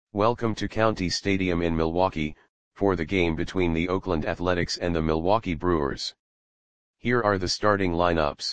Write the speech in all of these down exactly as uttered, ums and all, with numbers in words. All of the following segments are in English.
Welcome to County Stadium in Milwaukee, for the game between the Oakland Athletics and the Milwaukee Brewers. Here are the starting lineups.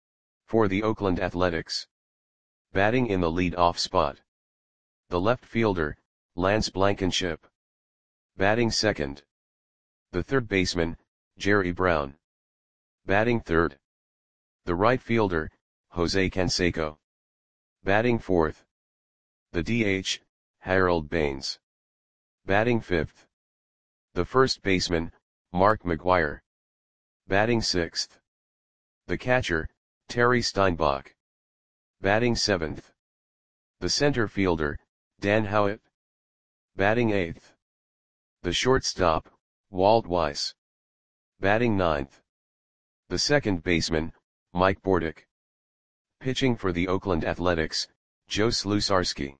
For the Oakland Athletics. Batting in the lead-off spot. The left fielder, Lance Blankenship. Batting second. The third baseman, Jerry Brown. Batting third. The right fielder, Jose Canseco. Batting fourth. The D H, Harold Baines. Batting fifth. The first baseman, Mark McGwire. Batting sixth. The catcher, Terry Steinbach. Batting seventh. The center fielder, Dan Howitt. Batting eighth. The shortstop, Walt Weiss. Batting ninth. The second baseman, Mike Bordick. Pitching for the Oakland Athletics, Joe Slusarski.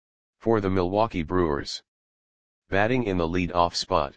For the Milwaukee Brewers. Batting in the lead-off spot.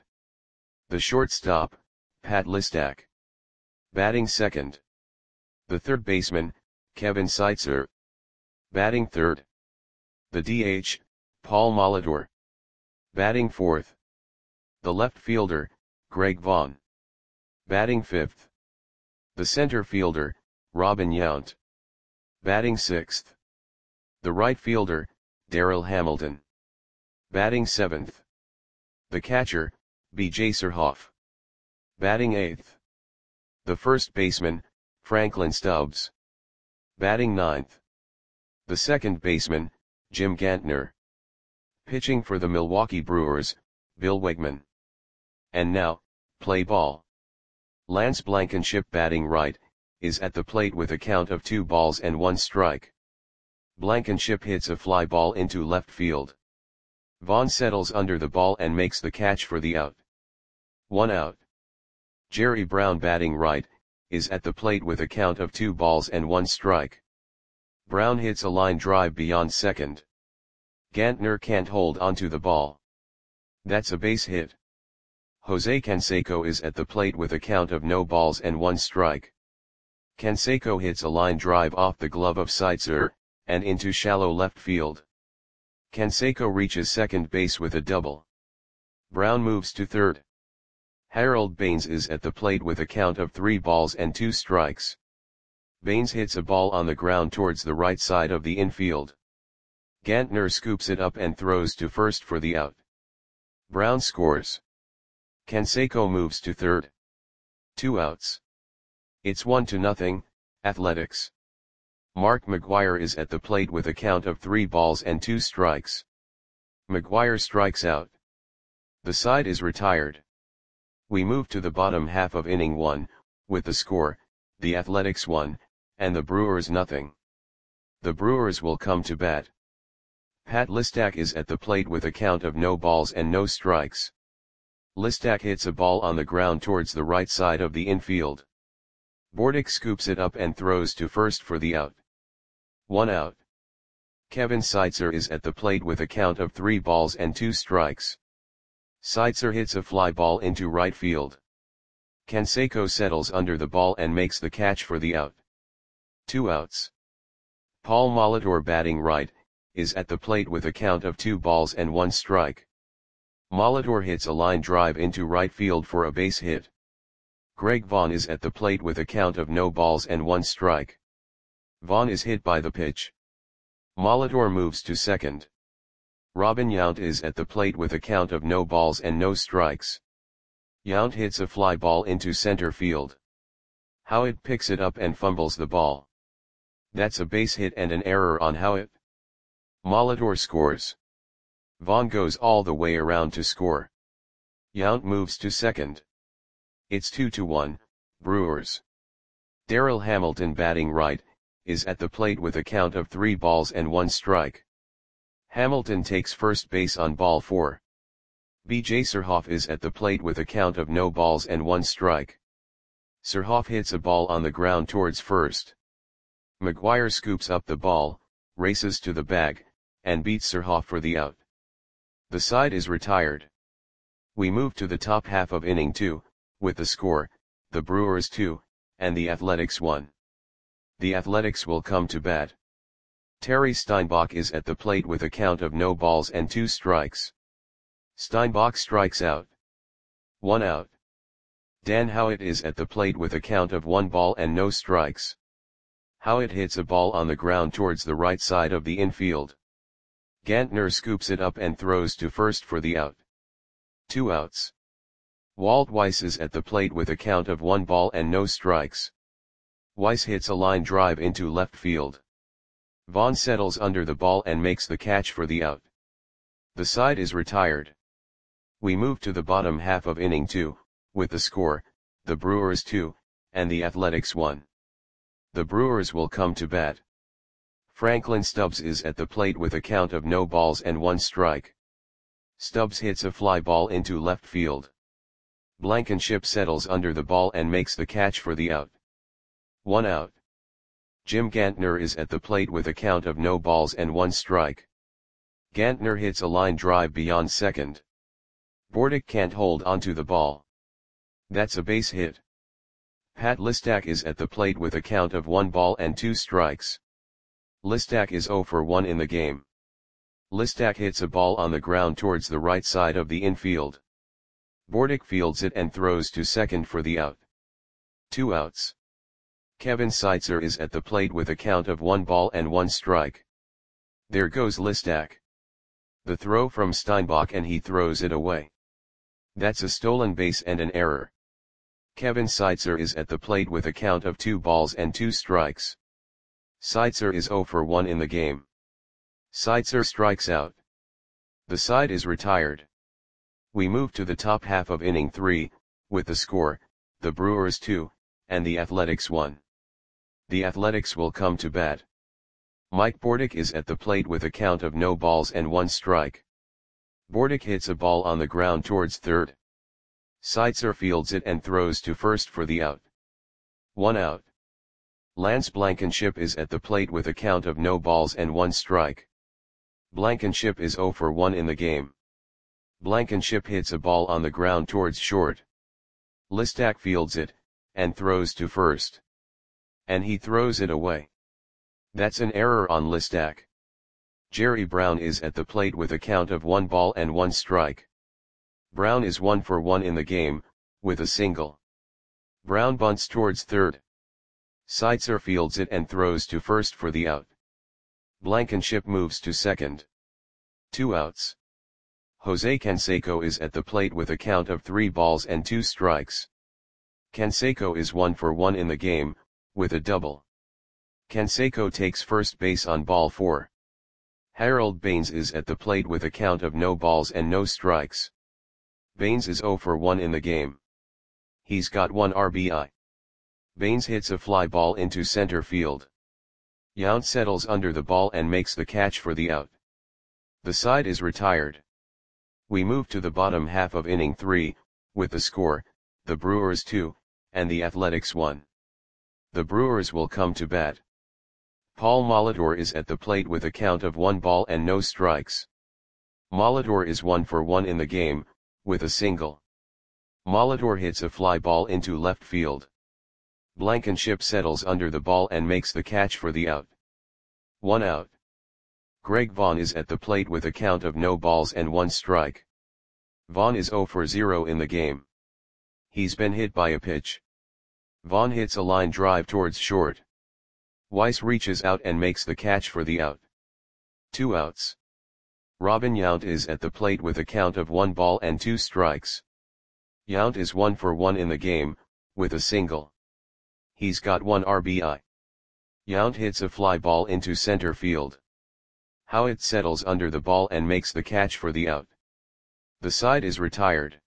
The shortstop, Pat Listak. Batting second. The third baseman, Kevin Seitzer. Batting third. The D H, Paul Molitor. Batting fourth. The left fielder, Greg Vaughn. Batting fifth. The center fielder, Robin Yount. Batting sixth. The right fielder, Darryl Hamilton. Batting seventh. The catcher, B J Surhoff. Batting eighth. The first baseman, Franklin Stubbs. Batting ninth. The second baseman, Jim Gantner. Pitching for the Milwaukee Brewers, Bill Wegman. And now, play ball. Lance Blankenship batting right, is at the plate with a count of two balls and one strike. Blankenship hits a fly ball into left field. Vaughn settles under the ball and makes the catch for the out. One out. Jerry Brown batting right, is at the plate with a count of two balls and one strike. Brown hits a line drive beyond second. Gantner can't hold onto the ball. That's a base hit. Jose Canseco is at the plate with a count of no balls and one strike. Canseco hits a line drive off the glove of Seitzer, and into shallow left field. Canseco reaches second base with a double. Brown moves to third. Harold Baines is at the plate with a count of three balls and two strikes. Baines hits a ball on the ground towards the right side of the infield. Gantner scoops it up and throws to first for the out. Brown scores. Canseco moves to third. Two outs. It's one to nothing, Athletics. Mark McGwire is at the plate with a count of three balls and two strikes. McGwire strikes out. The side is retired. We move to the bottom half of inning one, with the score, the Athletics one, and the Brewers nothing. The Brewers will come to bat. Pat Listak is at the plate with a count of no balls and no strikes. Listak hits a ball on the ground towards the right side of the infield. Bordick scoops it up and throws to first for the out. One out. Kevin Seitzer is at the plate with a count of three balls and two strikes. Seitzer hits a fly ball into right field. Canseco settles under the ball and makes the catch for the out. Two outs. Paul Molitor batting right, is at the plate with a count of two balls and one strike. Molitor hits a line drive into right field for a base hit. Greg Vaughn is at the plate with a count of no balls and one strike. Vaughn is hit by the pitch. Molitor moves to second. Robin Yount is at the plate with a count of no balls and no strikes. Yount hits a fly ball into center field. Howitt picks it up and fumbles the ball. That's a base hit and an error on Howitt. Molitor scores. Vaughn goes all the way around to score. Yount moves to second. It's two to one, Brewers. Darryl Hamilton batting right, is at the plate with a count of three balls and one strike. Hamilton takes first base on ball four. B J Surhoff is at the plate with a count of no balls and one strike. Surhoff hits a ball on the ground towards first. McGwire scoops up the ball, races to the bag, and beats Surhoff for the out. The side is retired. We move to the top half of inning two, with the score, the Brewers two, and the Athletics one. The Athletics will come to bat. Terry Steinbach is at the plate with a count of no balls and two strikes. Steinbach strikes out. One out. Dan Howitt is at the plate with a count of one ball and no strikes. Howitt hits a ball on the ground towards the right side of the infield. Gantner scoops it up and throws to first for the out. Two outs. Walt Weiss is at the plate with a count of one ball and no strikes. Weiss hits a line drive into left field. Vaughn settles under the ball and makes the catch for the out. The side is retired. We move to the bottom half of inning two, with the score, the Brewers two, and the Athletics one. The Brewers will come to bat. Franklin Stubbs is at the plate with a count of no balls and one strike. Stubbs hits a fly ball into left field. Blankenship settles under the ball and makes the catch for the out. One out. Jim Gantner is at the plate with a count of no balls and one strike. Gantner hits a line drive beyond second. Bordick can't hold onto the ball. That's a base hit. Pat Listak is at the plate with a count of one ball and two strikes. Listak is zero for one in the game. Listak hits a ball on the ground towards the right side of the infield. Bordick fields it and throws to second for the out. Two outs. Kevin Seitzer is at the plate with a count of one ball and one strike. There goes Listak. The throw from Steinbach and he throws it away. That's a stolen base and an error. Kevin Seitzer is at the plate with a count of two balls and two strikes. Seitzer is zero for one in the game. Seitzer strikes out. The side is retired. We move to the top half of inning three, with the score, the Brewers two, and the Athletics one. The Athletics will come to bat. Mike Bordick is at the plate with a count of no balls and one strike. Bordick hits a ball on the ground towards third. Seitzer fields it and throws to first for the out. One out. Lance Blankenship is at the plate with a count of no balls and one strike. Blankenship is zero for one in the game. Blankenship hits a ball on the ground towards short. Listak fields it, and throws to first. And he throws it away. That's an error on Listak. Jerry Brown is at the plate with a count of one ball and one strike. Brown is one for one in the game, with a single. Brown bunts towards third. Seitzer fields it and throws to first for the out. Blankenship moves to second. Two outs. Jose Canseco is at the plate with a count of three balls and two strikes. Canseco is one for one in the game, with a double. Canseco takes first base on ball four. Harold Baines is at the plate with a count of no balls and no strikes. Baines is zero for one in the game. He's got one R B I. Baines hits a fly ball into center field. Yount settles under the ball and makes the catch for the out. The side is retired. We move to the bottom half of inning three, with the score, the Brewers two, and the Athletics one. The Brewers will come to bat. Paul Molitor is at the plate with a count of one ball and no strikes. Molitor is one for one in the game, with a single. Molitor hits a fly ball into left field. Blankenship settles under the ball and makes the catch for the out. One out. Greg Vaughn is at the plate with a count of no balls and one strike. Vaughn is zero for zero in the game. He's been hit by a pitch. Vaughn hits a line drive towards short. Weiss reaches out and makes the catch for the out. Two outs. Robin Yount is at the plate with a count of one ball and two strikes. Yount is one for one in the game, with a single. He's got one R B I. Yount hits a fly ball into center field. Howitt settles under the ball and makes the catch for the out. The side is retired.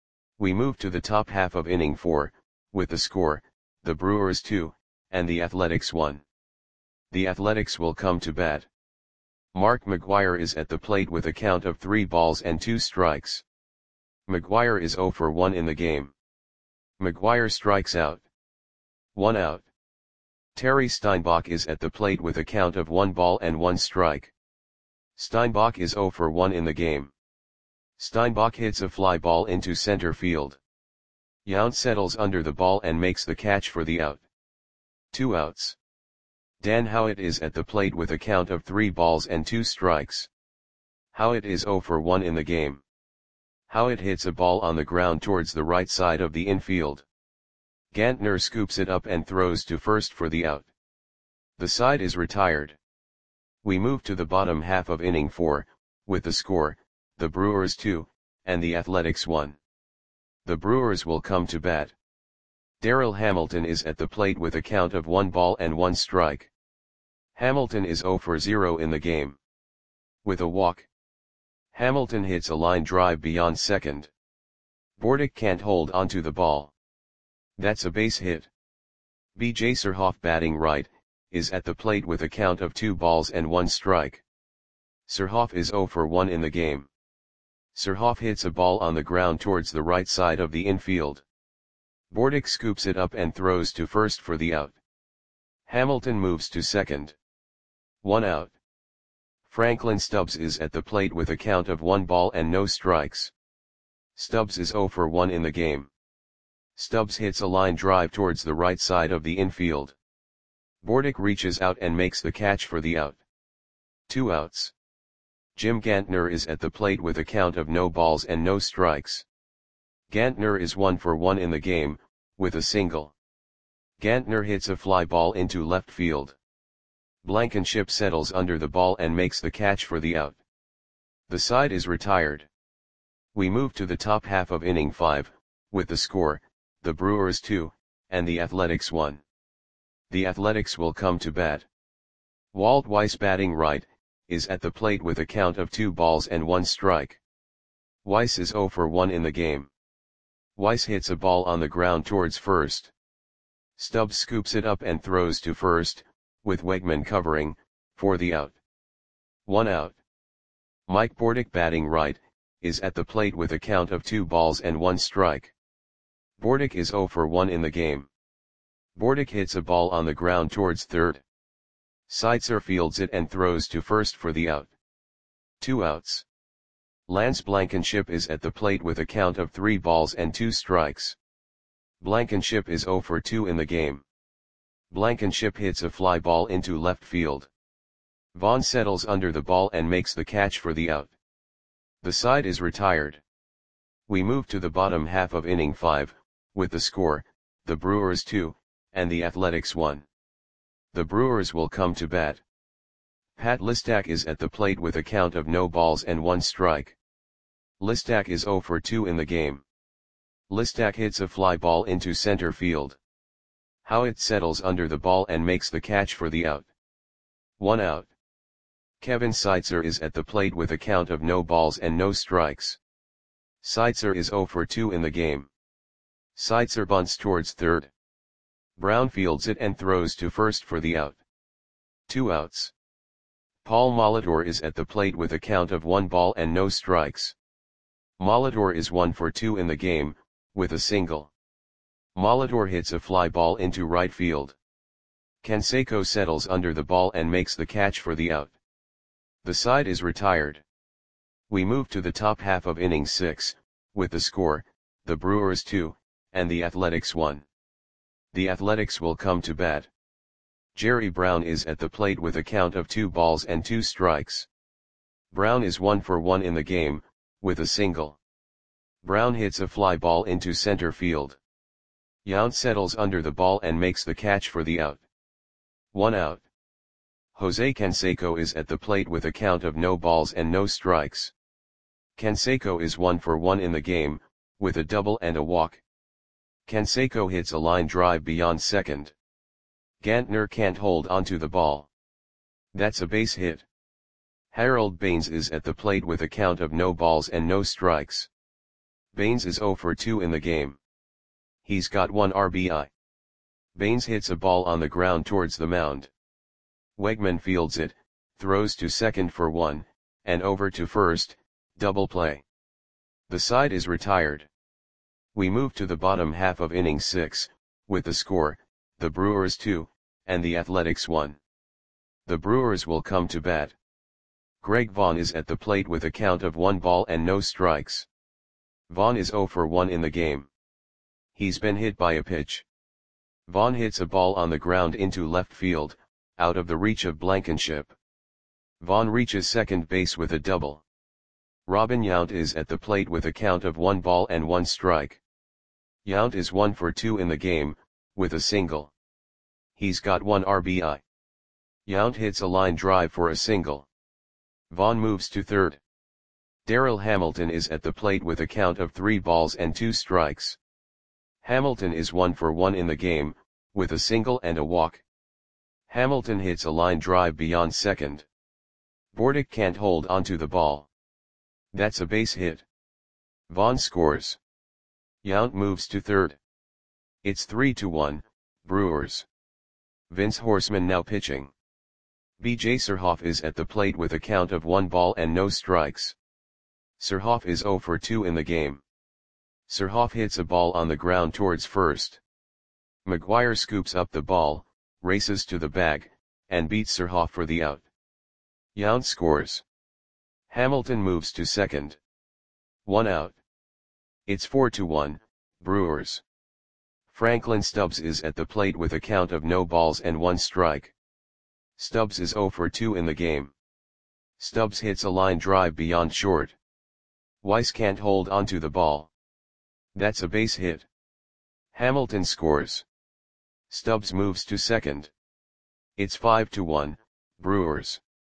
We move to the top half of inning four, with the score, the Brewers two, and the Athletics one. The Athletics will come to bat. Mark McGwire is at the plate with a count of three balls and two strikes. McGwire is zero for one in the game. McGwire strikes out. One out. Terry Steinbach is at the plate with a count of one ball and one strike. Steinbach is zero for one in the game. Steinbach hits a fly ball into center field. Yount settles under the ball and makes the catch for the out. Two outs. Dan Howitt is at the plate with a count of three balls and two strikes. Howitt is zero for one in the game. Howitt hits a ball on the ground towards the right side of the infield. Gantner scoops it up and throws to first for the out. The side is retired. We move to the bottom half of inning four, with the score, the Brewers two, and the Athletics one. The Brewers will come to bat. Darryl Hamilton is at the plate with a count of one ball and one strike. Hamilton is zero for zero in the game. With a walk, Hamilton hits a line drive beyond second. Bordick can't hold onto the ball. That's a base hit. B J Surhoff, batting right, is at the plate with a count of two balls and one strike. Surhoff is zero for one in the game. Surhoff hits a ball on the ground towards the right side of the infield. Bordick scoops it up and throws to first for the out. Hamilton moves to second. One out. Franklin Stubbs is at the plate with a count of one ball and no strikes. Stubbs is zero for one in the game. Stubbs hits a line drive towards the right side of the infield. Bordick reaches out and makes the catch for the out. Two outs. Jim Gantner is at the plate with a count of no balls and no strikes. Gantner is one for one in the game, with a single. Gantner hits a fly ball into left field. Blankenship settles under the ball and makes the catch for the out. The side is retired. We move to the top half of inning five, with the score, the Brewers two, and the Athletics one. The Athletics will come to bat. Walt Weiss, batting right, is at the plate with a count of two balls and one strike. Weiss is zero for one in the game. Weiss hits a ball on the ground towards first. Stubbs scoops it up and throws to first, with Wegman covering, for the out. One out. Mike Bordick, batting right, is at the plate with a count of two balls and one strike. Bordick is zero for one in the game. Bordick hits a ball on the ground towards third. Seitzer fields it and throws to first for the out. Two outs. Lance Blankenship is at the plate with a count of three balls and two strikes. Blankenship is zero for two in the game. Blankenship hits a fly ball into left field. Vaughn settles under the ball and makes the catch for the out. The side is retired. We move to the bottom half of inning five, with the score, the Brewers two, and the Athletics one. The Brewers will come to bat. Pat Listak is at the plate with a count of no balls and one strike. Listak is zero for two in the game. Listak hits a fly ball into center field. Howitt settles under the ball and makes the catch for the out. One out. Kevin Seitzer is at the plate with a count of no balls and no strikes. Seitzer is zero for two in the game. Seitzer bunts towards third. Brown fields it and throws to first for the out. Two outs. Paul Molitor is at the plate with a count of one ball and no strikes. Molitor is one for two in the game, with a single. Molitor hits a fly ball into right field. Canseco settles under the ball and makes the catch for the out. The side is retired. We move to the top half of inning six, with the score, the Brewers two, and the Athletics one. The Athletics will come to bat. Jerry Brown is at the plate with a count of two balls and two strikes. Brown is one for one in the game, with a single. Brown hits a fly ball into center field. Yount settles under the ball and makes the catch for the out. One out. Jose Canseco is at the plate with a count of no balls and no strikes. Canseco is one for one in the game, with a double and a walk. Canseco hits a line drive beyond second. Gantner can't hold onto the ball. That's a base hit. Harold Baines is at the plate with a count of no balls and no strikes. Baines is zero for two in the game. He's got one R B I. Baines hits a ball on the ground towards the mound. Wegman fields it, throws to second for one, and over to first, double play. The side is retired. We move to the bottom half of inning six, with the score, the Brewers two, and the Athletics one. The Brewers will come to bat. Greg Vaughn is at the plate with a count of one ball and no strikes. Vaughn is zero for one in the game. He's been hit by a pitch. Vaughn hits a ball on the ground into left field, out of the reach of Blankenship. Vaughn reaches second base with a double. Robin Yount is at the plate with a count of one ball and one strike. Yount is one for two in the game, with a single. He's got one R B I. Yount hits a line drive for a single. Vaughn moves to third. Darryl Hamilton is at the plate with a count of three balls and two strikes. Hamilton is one for one in the game, with a single and a walk. Hamilton hits a line drive beyond second. Bordick can't hold onto the ball. That's a base hit. Vaughn scores. Yount moves to third. It's three to one, Brewers. Vince Horseman now pitching. B J Surhoff is at the plate with a count of one ball and no strikes. Surhoff is zero for two in the game. Surhoff hits a ball on the ground towards first. McGuire scoops up the ball, races to the bag, and beats Surhoff for the out. Yount scores. Hamilton moves to second. One out. It's four to one, Brewers. Franklin Stubbs is at the plate with a count of no balls and one strike. Stubbs is zero for two in the game. Stubbs hits a line drive beyond short. Weiss can't hold onto the ball. That's a base hit. Hamilton scores. Stubbs moves to second. It's five to one, Brewers.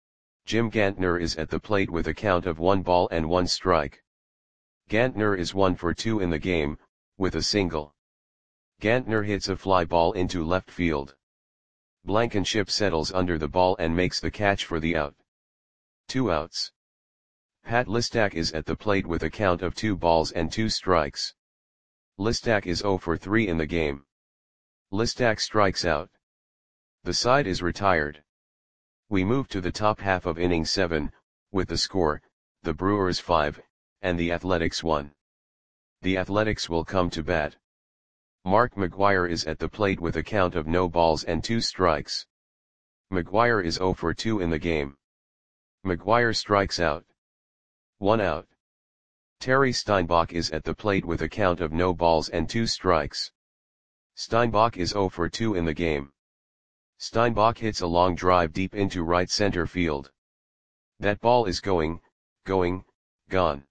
Jim Gantner is at the plate with a count of one ball and one strike. Gantner is one for two in the game, with a single. Gantner hits a fly ball into left field. Blankenship settles under the ball and makes the catch for the out. Two outs. Pat Listak is at the plate with a count of two balls and two strikes. Listak is zero for three in the game. Listak strikes out. The side is retired. We move to the top half of inning seven, with the score, the Brewers five, and the Athletics one. The Athletics will come to bat. Mark McGuire is at the plate with a count of no balls and two strikes. McGuire is zero for two in the game. McGuire strikes out. One out. Terry Steinbach is at the plate with a count of no balls and two strikes. Steinbach is zero for two in the game. Steinbach hits a long drive deep into right center field. That ball is going, going, gone.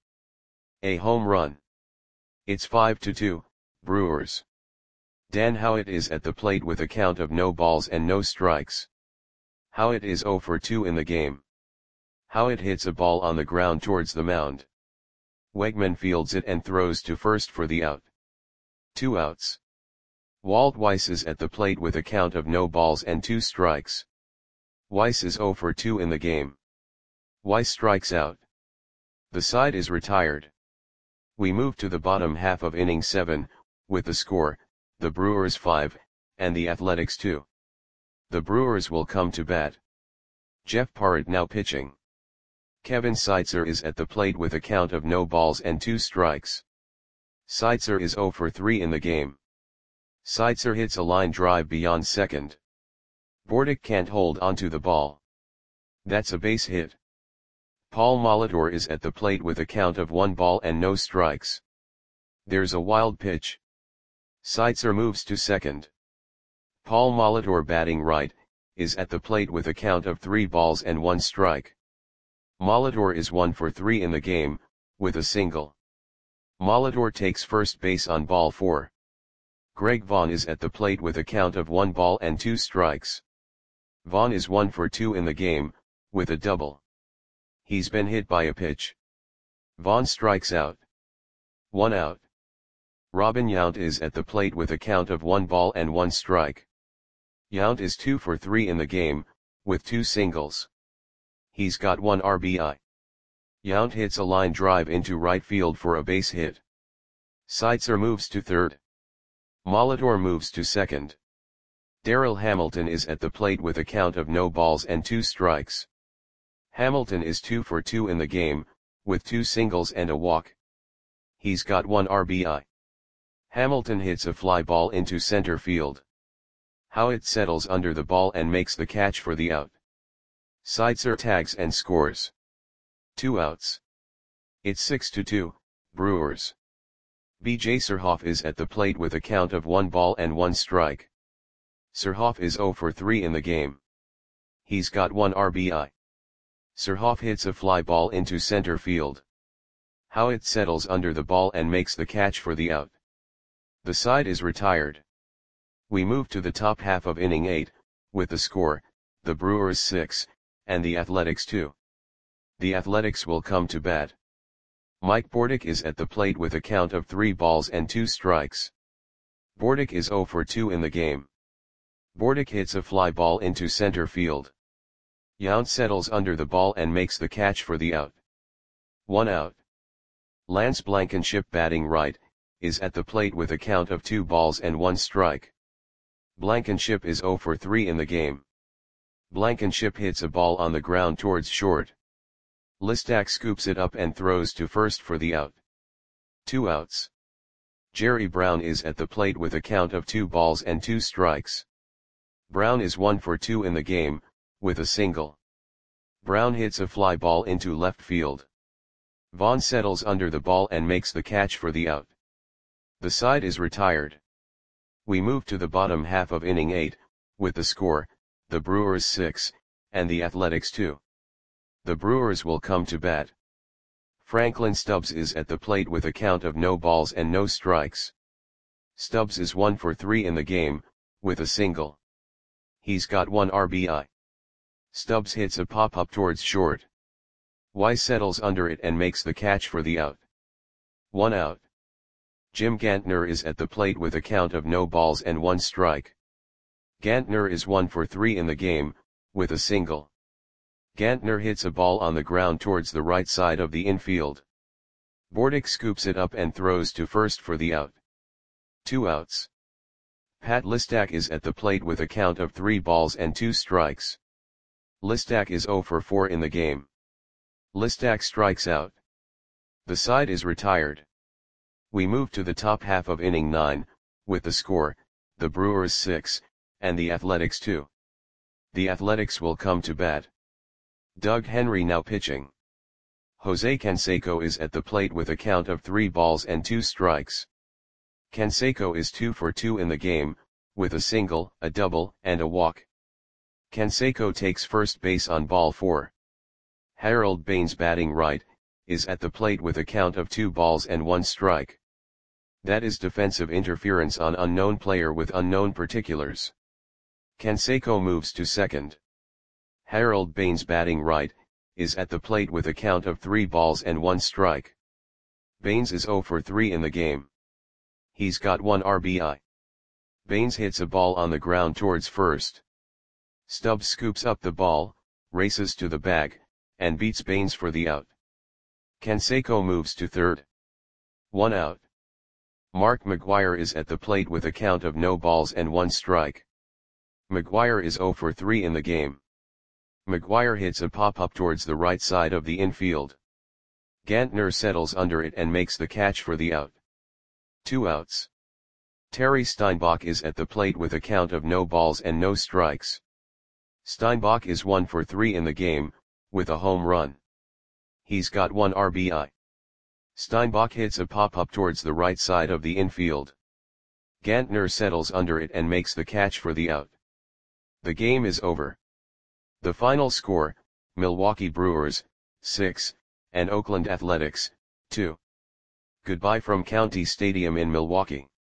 A home run. It's five to two, Brewers. Dan Howitt is at the plate with a count of no balls and no strikes. Howitt is zero for two in the game. Howitt hits a ball on the ground towards the mound. Wegman fields it and throws to first for the out. Two outs. Walt Weiss is at the plate with a count of no balls and two strikes. Weiss is zero for two in the game. Weiss strikes out. The side is retired. We move to the bottom half of inning seven, with the score, the Brewers five, and the Athletics two. The Brewers will come to bat. Jeff Parrott now pitching. Kevin Seitzer is at the plate with a count of no balls and two strikes. Seitzer is zero for three in the game. Seitzer hits a line drive beyond second. Bordick can't hold onto the ball. That's a base hit. Paul Molitor is at the plate with a count of one ball and no strikes. There's a wild pitch. Seitzer moves to second. Paul Molitor, batting right, is at the plate with a count of three balls and one strike. Molitor is one for three in the game, with a single. Molitor takes first base on ball four. Greg Vaughn is at the plate with a count of one ball and two strikes. Vaughn is one for two in the game, with a double. He's been hit by a pitch. Vaughn strikes out. One out. Robin Yount is at the plate with a count of one ball and one strike. Yount is two for three in the game, with two singles. He's got one R B I. Yount hits a line drive into right field for a base hit. Seitzer moves to third. Molitor moves to second. Darryl Hamilton is at the plate with a count of no balls and two strikes. Hamilton is two for two in the game, with two singles and a walk. He's got one R B I. Hamilton hits a fly ball into center field. Howitt settles under the ball and makes the catch for the out. Seitzer tags and scores. Two outs. It's six to two, Brewers. B J Surhoff is at the plate with a count of one ball and one strike. Surhoff is zero for three in the game. He's got one R B I. Surhoff hits a fly ball into center field. Howitt settles under the ball and makes the catch for the out. The side is retired. We move to the top half of inning eight, with the score, the Brewers six, and the Athletics two. The Athletics will come to bat. Mike Bordick is at the plate with a count of three balls and two strikes. Bordick is zero for two in the game. Bordick hits a fly ball into center field. Yount settles under the ball and makes the catch for the out. One out. Lance Blankenship, batting right, is at the plate with a count of two balls and one strike. Blankenship is zero for three in the game. Blankenship hits a ball on the ground towards short. Listak scoops it up and throws to first for the out. Two outs. Jerry Brown is at the plate with a count of two balls and two strikes. Brown is one for two in the game, with a single. Brown hits a fly ball into left field. Vaughn settles under the ball and makes the catch for the out. The side is retired. We move to the bottom half of inning eight, with the score, the Brewers six, and the Athletics two. The Brewers will come to bat. Franklin Stubbs is at the plate with a count of no balls and no strikes. Stubbs is one for three in the game, with a single. He's got one R B I. Stubbs hits a pop-up towards short. Weiss settles under it and makes the catch for the out. One out. Jim Gantner is at the plate with a count of no balls and one strike. Gantner is one for three in the game, with a single. Gantner hits a ball on the ground towards the right side of the infield. Bordick scoops it up and throws to first for the out. Two outs. Pat Listak is at the plate with a count of three balls and two strikes. Listak is zero for four in the game. Listak strikes out. The side is retired. We move to the top half of inning nine, with the score, the Brewers six, and the Athletics two. The Athletics will come to bat. Doug Henry now pitching. Jose Canseco is at the plate with a count of three balls and two strikes. Canseco is two for two in the game, with a single, a double, and a walk. Canseco takes first base on ball four. Harold Baines, batting right, is at the plate with a count of two balls and one strike. That is defensive interference on unknown player with unknown particulars. Canseco moves to second. Harold Baines, batting right, is at the plate with a count of three balls and one strike. Baines is zero for three in the game. He's got one R B I. Baines hits a ball on the ground towards first. Stubbs scoops up the ball, races to the bag, and beats Baines for the out. Canseco moves to third. One out. Mark McGwire is at the plate with a count of no balls and one strike. McGwire is zero for three in the game. McGwire hits a pop-up towards the right side of the infield. Gantner settles under it and makes the catch for the out. Two outs. Terry Steinbach is at the plate with a count of no balls and no strikes. Steinbach is one for three in the game, with a home run. He's got one R B I. Steinbach hits a pop-up towards the right side of the infield. Gantner settles under it and makes the catch for the out. The game is over. The final score, Milwaukee Brewers, six, and Oakland Athletics, two. Goodbye from County Stadium in Milwaukee.